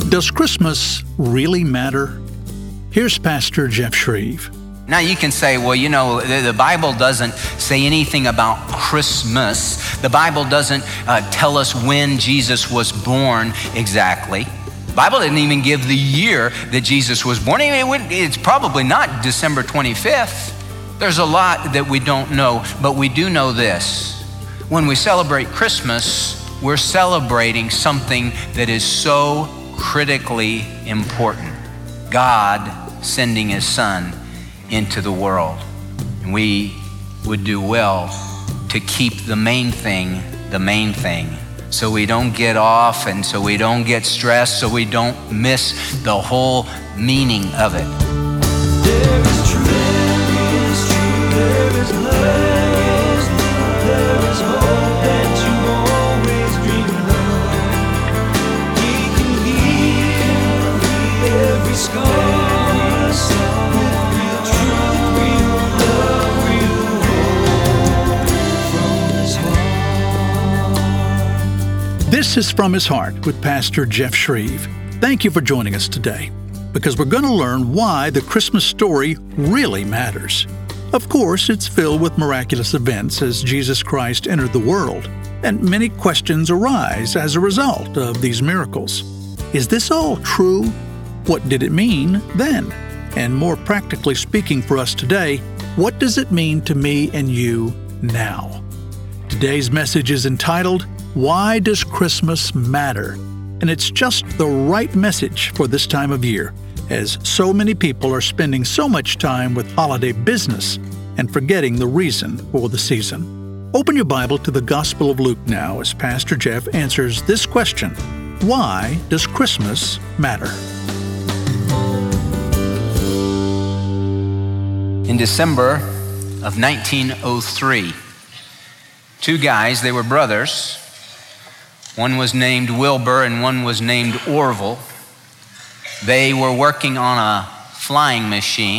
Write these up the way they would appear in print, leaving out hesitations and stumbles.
Does Christmas really matter? Here's Pastor Jeff Shreve. Now you can say, well, the Bible doesn't say anything about Christmas. The Bible doesn't tell us when Jesus was born exactly. The Bible didn't even give the year that Jesus was born. It's probably not December 25th. There's a lot that we don't know, but we do know this. When we celebrate Christmas, we're celebrating something that is so critically important. God sending his son into the world. And we would do well to keep the main thing, so we don't get off and so we don't get stressed, so we don't miss the whole meaning of it. There is truth, there is truth, there is love, there is hope that you always dreamed of. He can heal every scar. This is From His Heart with Pastor Jeff Shreve. Thank you for joining us today, because we're going to learn why the Christmas story really matters. Of course, it's filled with miraculous events as Jesus Christ entered the world, and many questions arise as a result of these miracles. Is this all true? What did it mean then? And more practically speaking for us today, what does it mean to me and you now? Today's message is entitled, Why Does Christmas Matter? And it's just the right message for this time of year, as so many people are spending so much time with holiday business and forgetting the reason for the season. Open your Bible to the Gospel of Luke now as Pastor Jeff answers this question, Why does Christmas matter? In December of 1903, two guys, they were brothers. One was named Wilbur and one was named Orville. They were working on a flying machine.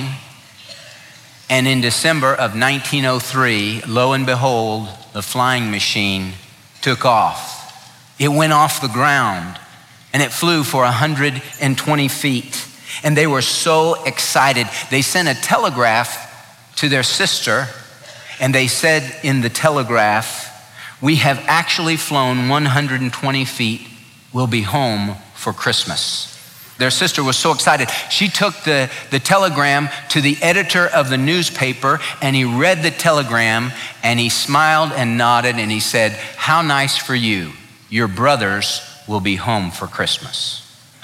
And in December of 1903, lo and behold, the flying machine took off. It went off the ground and it flew for 120 feet. And they were so excited. They sent a telegraph to their sister, and they said in the telegraph, we have actually flown 120 feet. We'll be home for Christmas. Their sister was so excited. She took the telegram to the editor of the newspaper, and he read the telegram, and he smiled and nodded, and he said, how nice for you. Your brothers will be home for Christmas.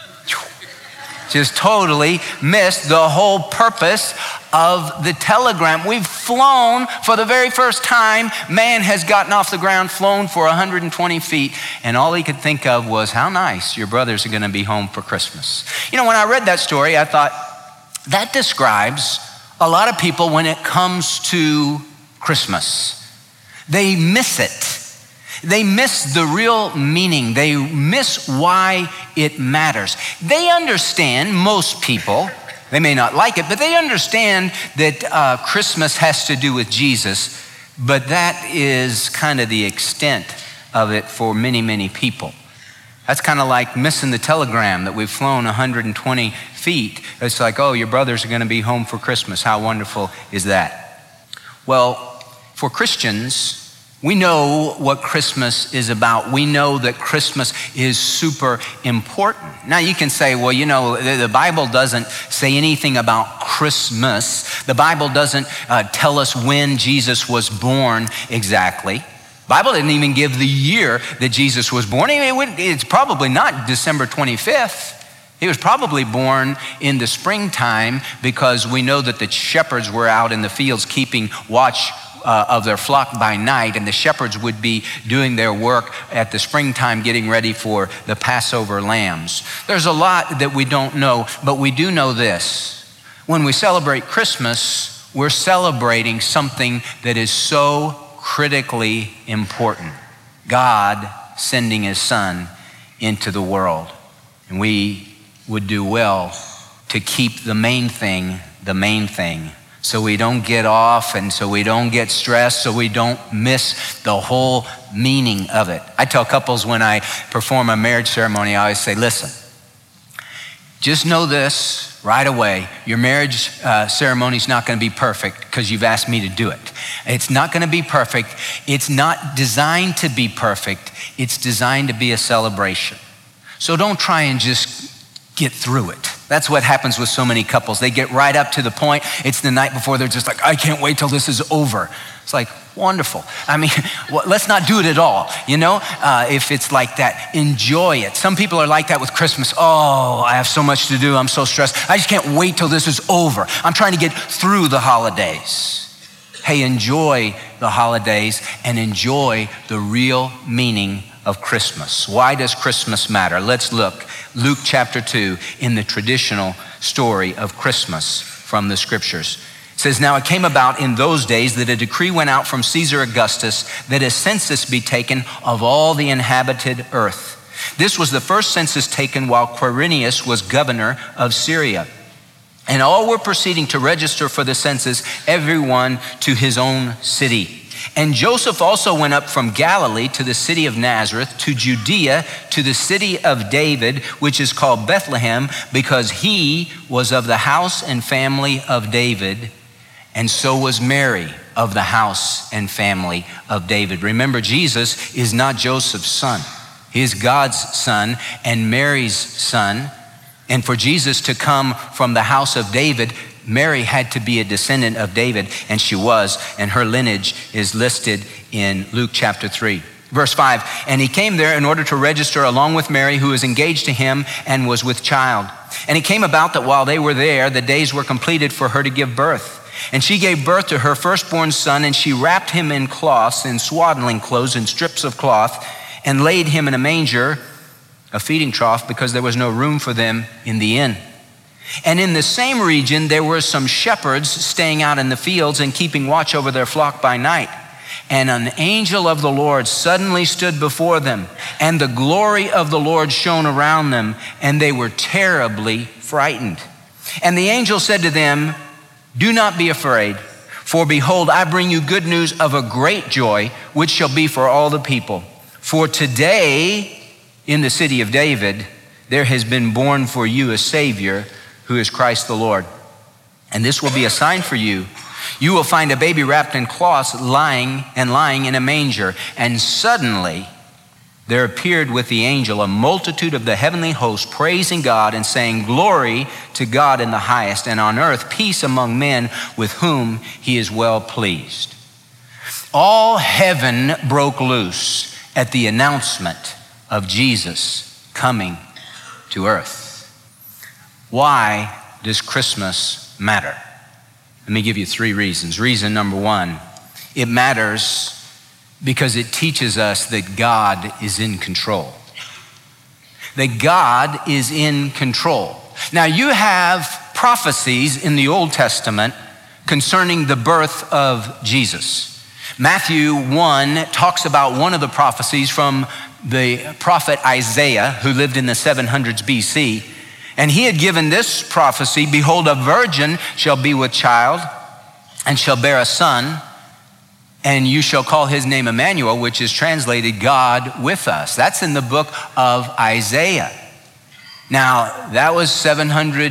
Just totally missed the whole purpose of the telegram. We've flown for the very first time. Man has gotten off the ground, flown for 120 feet, and all he could think of was how nice your brothers are going to be home for Christmas. When I read that story, I thought that describes a lot of people when it comes to Christmas. They miss it. They miss the real meaning. They miss why it matters. They understand, most people, they may not like it, but they understand that Christmas has to do with Jesus, but that is kind of the extent of it for many, many people. That's kind of like missing the telegram that we've flown 120 feet. It's like, oh, your brothers are going to be home for Christmas. How wonderful is that? Well, for Christians, we know what Christmas is about. We know that Christmas is super important. Now you can say, well, the Bible doesn't say anything about Christmas. The Bible doesn't tell us when Jesus was born exactly. The Bible didn't even give the year that Jesus was born. It's probably not December 25th. He was probably born in the springtime, because we know that the shepherds were out in the fields keeping watch of their flock by night, and the shepherds would be doing their work at the springtime getting ready for the Passover lambs. There's a lot that we don't know, but we do know this. When we celebrate Christmas, we're celebrating something that is so critically important. God sending his son into the world. And we would do well to keep the main thing, so we don't get off and so we don't get stressed, so we don't miss the whole meaning of it. I tell couples when I perform a marriage ceremony, I always say, listen, just know this right away. Your marriage ceremony is not going to be perfect because you've asked me to do it. It's not going to be perfect. It's not designed to be perfect. It's designed to be a celebration. So don't try and just get through it. That's what happens with so many couples. They get right up to the point. It's the night before. They're just like, I can't wait till this is over. It's like, wonderful. I mean, well, let's not do it at all. If it's like that, enjoy it. Some people are like that with Christmas. Oh, I have so much to do. I'm so stressed. I just can't wait till this is over. I'm trying to get through the holidays. Hey, enjoy the holidays and enjoy the real meaning of Christmas. Why does Christmas matter? Let's look. Luke chapter 2 in the traditional story of Christmas from the scriptures. It says, now it came about in those days that a decree went out from Caesar Augustus that a census be taken of all the inhabited earth. This was the first census taken while Quirinius was governor of Syria. And all were proceeding to register for the census, everyone to his own city. And Joseph also went up from Galilee to the city of Nazareth, to Judea, to the city of David, which is called Bethlehem, because he was of the house and family of David, and so was Mary of the house and family of David. Remember, Jesus is not Joseph's son. He is God's son and Mary's son. And for Jesus to come from the house of David, Mary had to be a descendant of David, and she was, and her lineage is listed in Luke chapter 3. Verse 5, and he came there in order to register along with Mary, who was engaged to him and was with child. And it came about that while they were there, the days were completed for her to give birth. And she gave birth to her firstborn son, and she wrapped him in cloths, in swaddling clothes, and strips of cloth, and laid him in a manger, a feeding trough, because there was no room for them in the inn. And in the same region, there were some shepherds staying out in the fields and keeping watch over their flock by night. And an angel of the Lord suddenly stood before them, and the glory of the Lord shone around them, and they were terribly frightened. And the angel said to them, do not be afraid, for behold, I bring you good news of a great joy, which shall be for all the people. For today, in the city of David, there has been born for you a Savior, who is Christ the Lord. And this will be a sign for you. You will find a baby wrapped in cloths lying in a manger. And suddenly there appeared with the angel a multitude of the heavenly host, praising God and saying, glory to God in the highest, and on earth peace among men with whom he is well pleased. All heaven broke loose at the announcement of Jesus coming to earth. Why does Christmas matter? Let me give you 3 reasons. Reason number 1, it matters because it teaches us that God is in control. That God is in control. Now, you have prophecies in the Old Testament concerning the birth of Jesus. Matthew 1 talks about one of the prophecies from the prophet Isaiah, who lived in the 700s BC. And he had given this prophecy, behold, a virgin shall be with child and shall bear a son, and you shall call his name Emmanuel, which is translated God with us. That's in the book of Isaiah. Now, that was in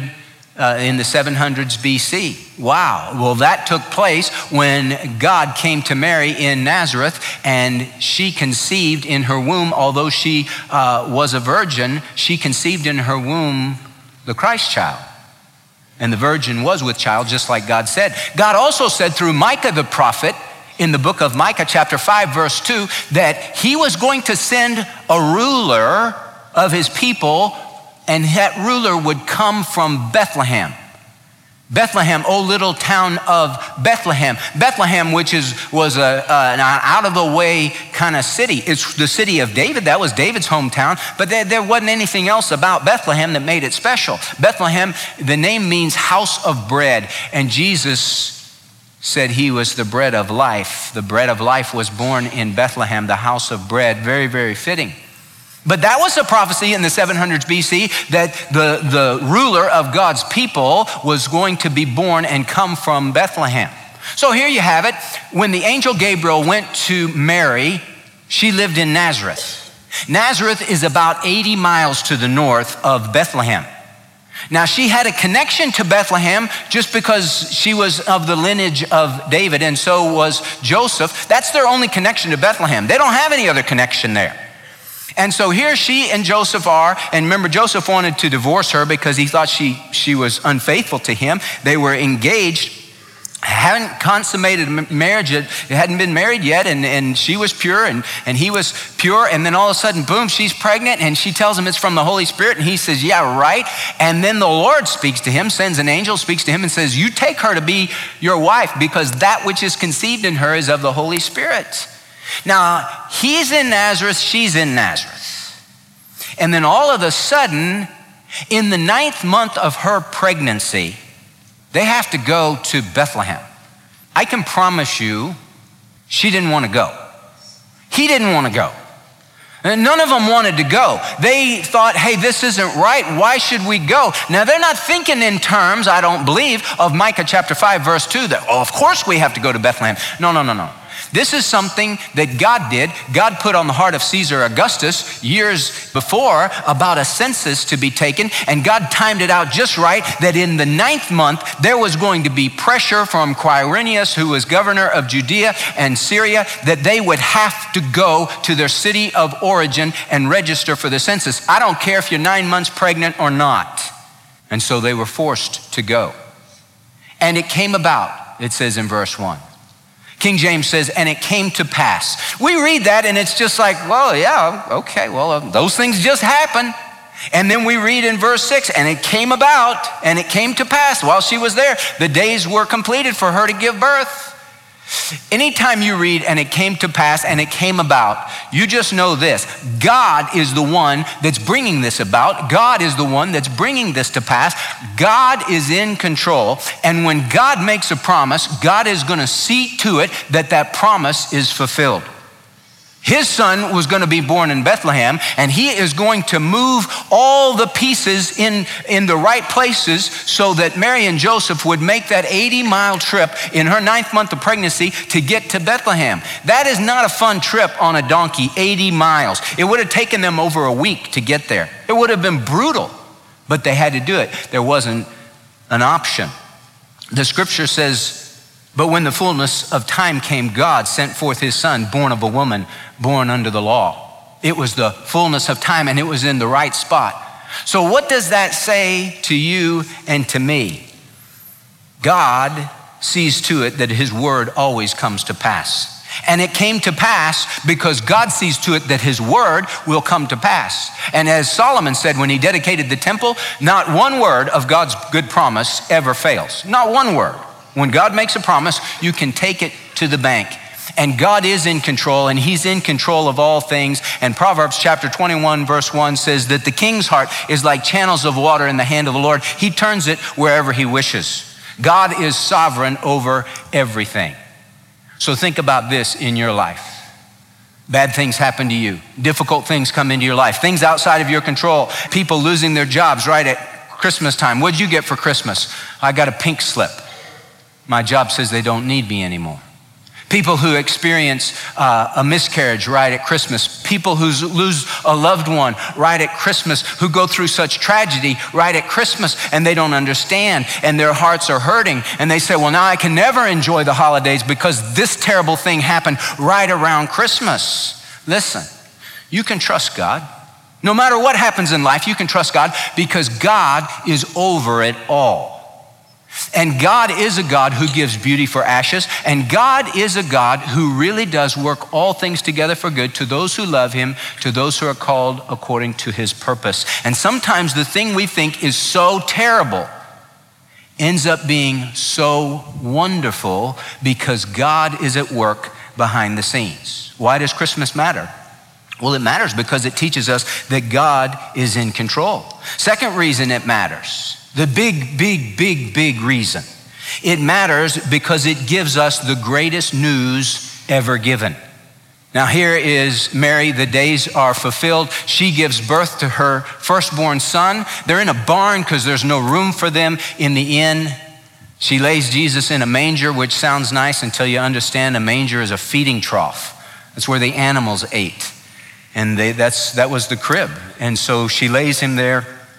the 700s BC. Wow. Well, that took place when God came to Mary in Nazareth, and she conceived in her womb, although she was a virgin, she conceived in her womb the Christ child. And the virgin was with child, just like God said. God also said through Micah the prophet, in the book of Micah chapter 5 verse 2, that he was going to send a ruler of his people, and that ruler would come from Bethlehem. Bethlehem, oh little town of Bethlehem. Bethlehem, which was an out-of-the-way kind of city. It's the city of David. That was David's hometown. But there wasn't anything else about Bethlehem that made it special. Bethlehem, the name means house of bread. And Jesus said he was the bread of life. The bread of life was born in Bethlehem, the house of bread. Very, very fitting. But that was a prophecy in the 700s BC that the ruler of God's people was going to be born and come from Bethlehem. So here you have it. When the angel Gabriel went to Mary, she lived in Nazareth. Nazareth is about 80 miles to the north of Bethlehem. Now, she had a connection to Bethlehem just because she was of the lineage of David, and so was Joseph. That's their only connection to Bethlehem. They don't have any other connection there. And so here she and Joseph are, and remember, Joseph wanted to divorce her because he thought she was unfaithful to him. They were engaged, hadn't consummated marriage, it hadn't been married yet, and she was pure and he was pure, and then all of a sudden, boom, she's pregnant, and she tells him it's from the Holy Spirit, and he says, yeah, right. And then the Lord speaks to him, sends an angel, speaks to him and says, you take her to be your wife because that which is conceived in her is of the Holy Spirit. Now, he's in Nazareth, she's in Nazareth. And then all of a sudden, in the 9th month of her pregnancy, they have to go to Bethlehem. I can promise you, she didn't want to go. He didn't want to go. And none of them wanted to go. They thought, hey, this isn't right. Why should we go? Now, they're not thinking in terms, I don't believe, of Micah chapter 5, verse 2, that, oh, of course we have to go to Bethlehem. No. This is something that God did. God put on the heart of Caesar Augustus years before about a census to be taken, and God timed it out just right that in the 9th month, there was going to be pressure from Quirinius, who was governor of Judea and Syria, that they would have to go to their city of origin and register for the census. I don't care if you're 9 months pregnant or not. And so they were forced to go. And it came about, it says in verse 1. King James says, and it came to pass. We read that and it's just like, well, yeah, okay, well, those things just happen. And then we read in verse 6, and it came about, and it came to pass while she was there. The days were completed for her to give birth. Anytime you read, and it came to pass, and it came about, you just know this. God is the one that's bringing this about. God is the one that's bringing this to pass. God is in control. And when God makes a promise, God is going to see to it that that promise is fulfilled. His son was going to be born in Bethlehem, and he is going to move all the pieces in the right places so that Mary and Joseph would make that 80-mile trip in her 9th month of pregnancy to get to Bethlehem. That is not a fun trip on a donkey, 80 miles. It would have taken them over a week to get there. It would have been brutal, but they had to do it. There wasn't an option. The scripture says, but when the fullness of time came, God sent forth his son, born of a woman, born under the law. It was the fullness of time, and it was in the right spot. So what does that say to you and to me? God sees to it that his word always comes to pass. And it came to pass because God sees to it that his word will come to pass. And as Solomon said when he dedicated the temple, not one word of God's good promise ever fails. Not one word. When God makes a promise, you can take it to the bank. And God is in control, and he's in control of all things. And Proverbs chapter 21, verse 1 says that the king's heart is like channels of water in the hand of the Lord. He turns it wherever he wishes. God is sovereign over everything. So think about this in your life. Bad things happen to you. Difficult things come into your life. Things outside of your control. People losing their jobs right at Christmas time. What'd you get for Christmas? I got a pink slip. My job says they don't need me anymore. People who experience a miscarriage right at Christmas. People who lose a loved one right at Christmas, who go through such tragedy right at Christmas, and they don't understand, and their hearts are hurting. And they say, well, now I can never enjoy the holidays because this terrible thing happened right around Christmas. Listen, you can trust God. No matter what happens in life, you can trust God because God is over it all. And God is a God who gives beauty for ashes. And God is a God who really does work all things together for good to those who love him, to those who are called according to his purpose. And sometimes the thing we think is so terrible ends up being so wonderful because God is at work behind the scenes. Why does Christmas matter? Well, it matters because it teaches us that God is in control. Second reason it matters. The big reason. It matters because it gives us the greatest news ever given. Now here is Mary, the days are fulfilled. She gives birth to her firstborn son. They're in a barn because there's no room for them in the inn. She lays Jesus in a manger, which sounds nice until you understand a manger is a feeding trough. That's where the animals ate. And that was the crib. And so she lays him there.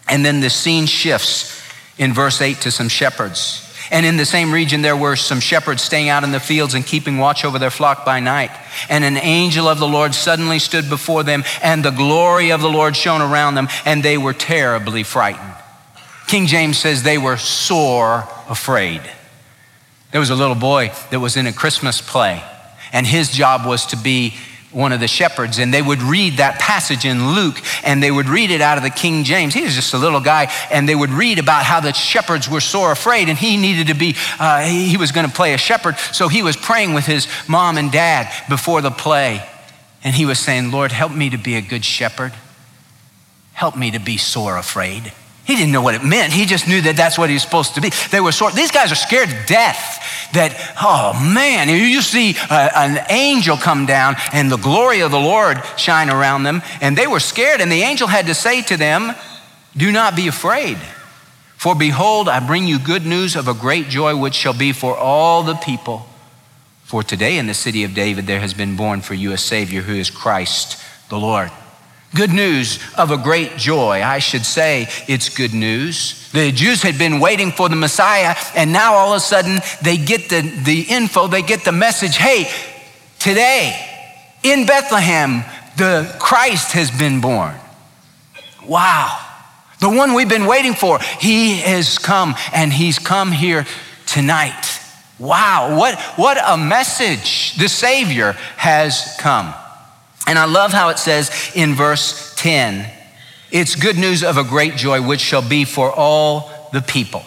And then the scene shifts in verse 8 to some shepherds. And in the same region, there were some shepherds staying out in the fields and keeping watch over their flock by night. And an angel of the Lord suddenly stood before them, and the glory of the Lord shone around them, and they were terribly frightened. King James says they were sore afraid. There was a little boy that was in a Christmas play, and his job was to be one of the shepherds, and they would read that passage in Luke, and they would read it out of the King James. He was just a little guy, and they would read about how the shepherds were sore afraid, and he needed to be, he was going to play a shepherd, so he was praying with his mom and dad before the play, and he was saying, Lord, help me to be a good shepherd. Help me to be sore afraid. He didn't know what it meant. He just knew that that's what he was supposed to be. They were sore. These guys are scared to death. That, oh man, you see an angel come down and the glory of the Lord shine around them. And they were scared. And the angel had to say to them, do not be afraid. For behold, I bring you good news of a great joy, which shall be for all the people. For today in the city of David, there has been born for you a Savior who is Christ the Lord. Good news of a great joy. I should say it's good news. The Jews had been waiting for the Messiah, and now all of a sudden they get the info, they get the message, hey, today in Bethlehem, the Christ has been born. Wow. The one we've been waiting for, he has come, and he's come here tonight. Wow, what a message. The Savior has come. And I love how it says in verse 10, it's good news of a great joy which shall be for all the people.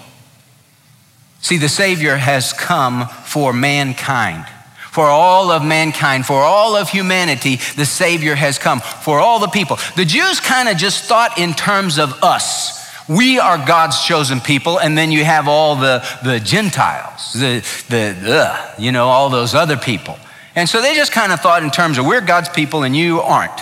See, the Savior has come for mankind, for all of mankind, for all of humanity. The Savior has come for all the people. The Jews kind of just thought in terms of us. We are God's chosen people, and then you have all the Gentiles, all those other people. And so they just kind of thought in terms of we're God's people and you aren't.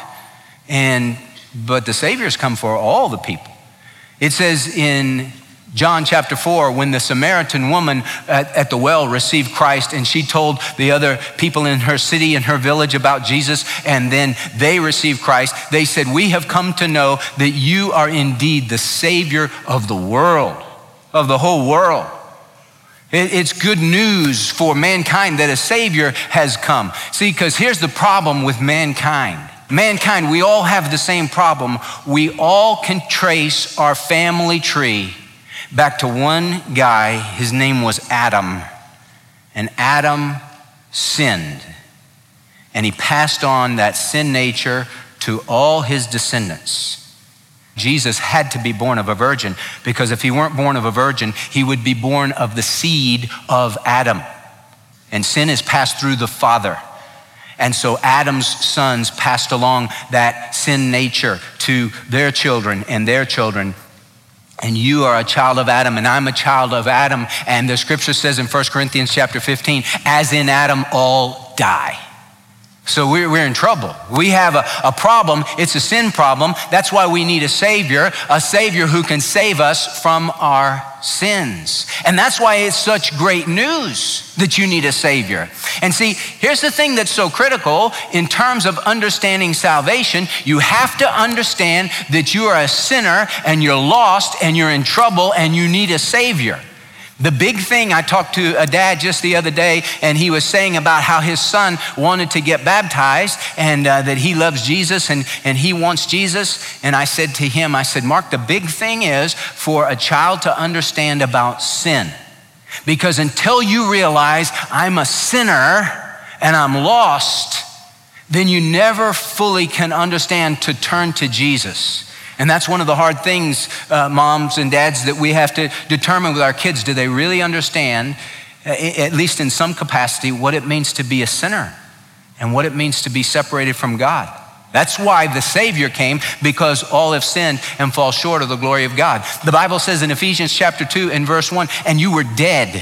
But the Savior's come for all the people. It says in John chapter 4, when the Samaritan woman at the well received Christ, and she told the other people in her city and her village about Jesus, and then they received Christ, they said, we have come to know that you are indeed the Savior of the world, of the whole world. It's good news for mankind that a Savior has come. See, because here's the problem with mankind. Mankind, we all have the same problem. We all can trace our family tree back to one guy. His name was Adam. And Adam sinned. And he passed on that sin nature to all his descendants. Jesus had to be born of a virgin, because if he weren't born of a virgin, he would be born of the seed of Adam. And sin is passed through the father. And so Adam's sons passed along that sin nature to their children and their children. And you are a child of Adam, and I'm a child of Adam. And the scripture says in 1 Corinthians chapter 15, as in Adam all die. So we're in trouble. We have a problem. It's a sin problem. That's why we need a Savior who can save us from our sins. And that's why it's such great news that you need a Savior. And see, here's the thing that's so critical in terms of understanding salvation. You have to understand that you are a sinner and you're lost and you're in trouble and you need a Savior. The big thing, I talked to a dad just the other day, and he was saying about how his son wanted to get baptized and that he loves Jesus and he wants Jesus. And I said to him, Mark, the big thing is for a child to understand about sin. Because until you realize I'm a sinner and I'm lost, then you never fully can understand to turn to Jesus. And that's one of the hard things, moms and dads, that we have to determine with our kids. Do they really understand, at least in some capacity, what it means to be a sinner and what it means to be separated from God? That's why the Savior came, because all have sinned and fall short of the glory of God. The Bible says in Ephesians chapter 2 and verse 1, and you were dead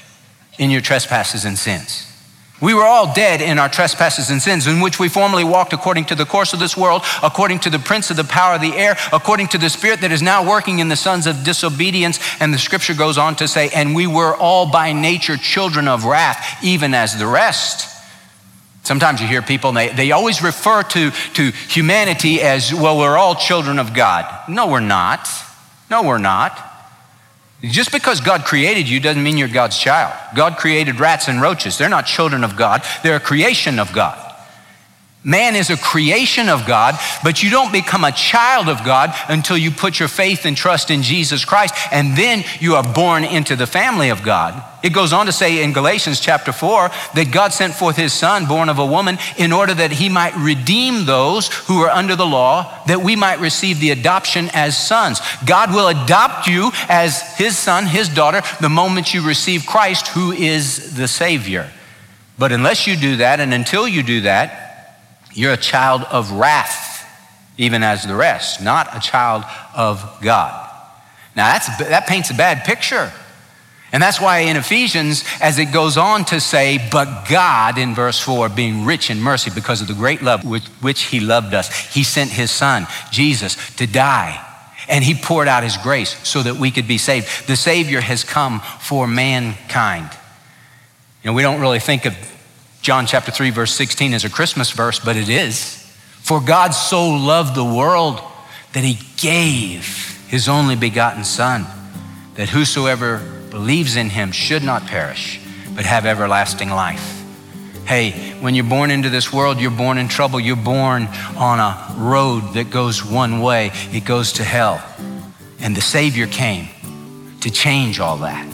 in your trespasses and sins. We were all dead in our trespasses and sins, in which we formerly walked according to the course of this world, according to the prince of the power of the air, according to the spirit that is now working in the sons of disobedience. And the scripture goes on to say, and we were all by nature children of wrath, even as the rest. Sometimes you hear people, they always refer to humanity as, well, we're all children of God. No, we're not. No, we're not. Just because God created you doesn't mean you're God's child. God created rats and roaches. They're not children of God. They're a creation of God. Man is a creation of God, but you don't become a child of God until you put your faith and trust in Jesus Christ, and then you are born into the family of God. It goes on to say in Galatians chapter 4 that God sent forth his son, born of a woman, in order that he might redeem those who are under the law, that we might receive the adoption as sons. God will adopt you as his son, his daughter, the moment you receive Christ, who is the Savior. But unless you do that, and until you do that, you're a child of wrath, even as the rest, not a child of God. Now that paints a bad picture. And that's why in Ephesians, as it goes on to say, but God, in verse 4, being rich in mercy because of the great love with which he loved us, he sent his son, Jesus, to die. And he poured out his grace so that we could be saved. The Savior has come for mankind. You know, we don't really think of John chapter 3, verse 16 is a Christmas verse, but it is. For God so loved the world that he gave his only begotten son, that whosoever believes in him should not perish, but have everlasting life. Hey, when you're born into this world, you're born in trouble. You're born on a road that goes one way. It goes to hell. And the Savior came to change all that.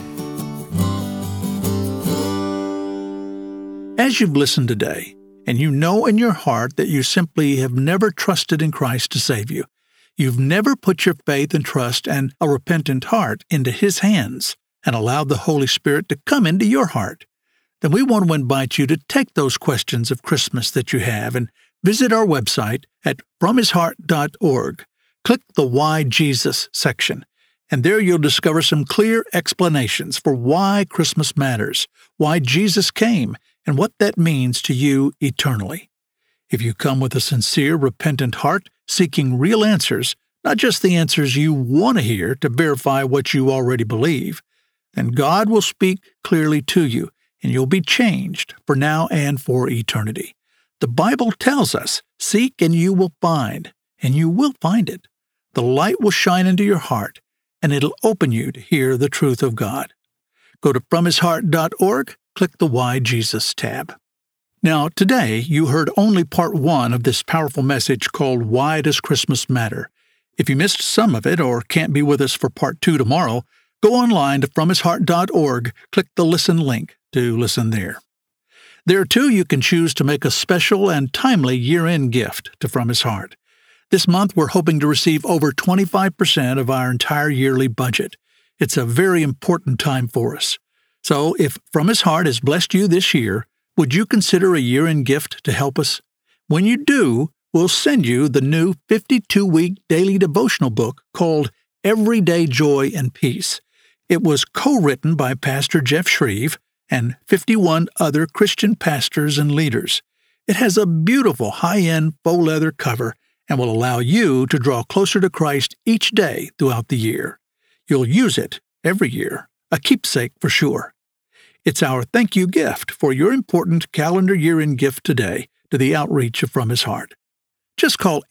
As you've listened today, and you know in your heart that you simply have never trusted in Christ to save you, you've never put your faith and trust and a repentant heart into his hands and allowed the Holy Spirit to come into your heart, then we want to invite you to take those questions of Christmas that you have and visit our website at fromhisheart.org. Click the Why Jesus section, and there you'll discover some clear explanations for why Christmas matters, why Jesus came, and what that means to you eternally. If you come with a sincere, repentant heart, seeking real answers, not just the answers you want to hear to verify what you already believe, then God will speak clearly to you, and you'll be changed for now and for eternity. The Bible tells us, seek and you will find, and you will find it. The light will shine into your heart, and it'll open you to hear the truth of God. Go to fromhisheart.org, click the Why Jesus tab. Now, today, you heard only part 1 of this powerful message called Why Does Christmas Matter? If you missed some of it or can't be with us for part 2 tomorrow, go online to fromhisheart.org, click the Listen link to listen there. There, too, you can choose to make a special and timely year-end gift to From His Heart. This month, we're hoping to receive over 25% of our entire yearly budget. It's a very important time for us. So, if From His Heart has blessed you this year, would you consider a year-end gift to help us? When you do, we'll send you the new 52-week daily devotional book called Everyday Joy and Peace. It was co-written by Pastor Jeff Shreve and 51 other Christian pastors and leaders. It has a beautiful high-end faux leather cover and will allow you to draw closer to Christ each day throughout the year. You'll use it every year, a keepsake for sure. It's our thank you gift for your important calendar year-end gift today to the outreach of From His Heart. Just call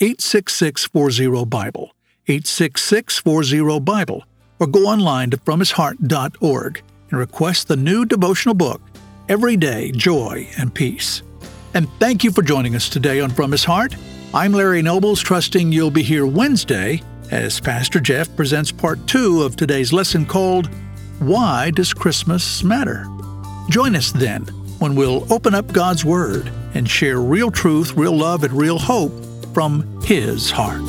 866-40-BIBLE, 866-40-BIBLE, or go online to fromhisheart.org and request the new devotional book, Everyday Joy and Peace. And thank you for joining us today on From His Heart. I'm Larry Nobles, trusting you'll be here Wednesday as Pastor Jeff presents part 2 of today's lesson called Why Does Christmas Matter? Join us then when we'll open up God's Word and share real truth, real love, and real hope from His heart.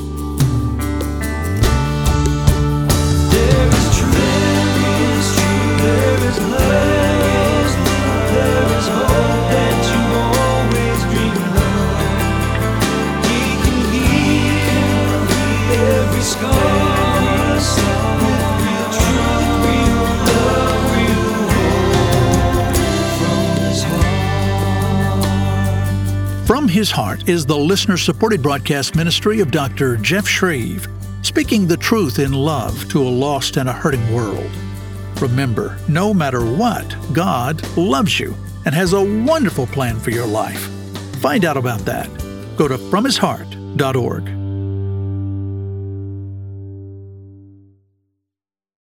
There is truth, there is love, there is hope that you always dreamed of. He can heal every scar. From His Heart is the listener-supported broadcast ministry of Dr. Jeff Shreve, speaking the truth in love to a lost and a hurting world. Remember, no matter what, God loves you and has a wonderful plan for your life. Find out about that. Go to fromhisheart.org.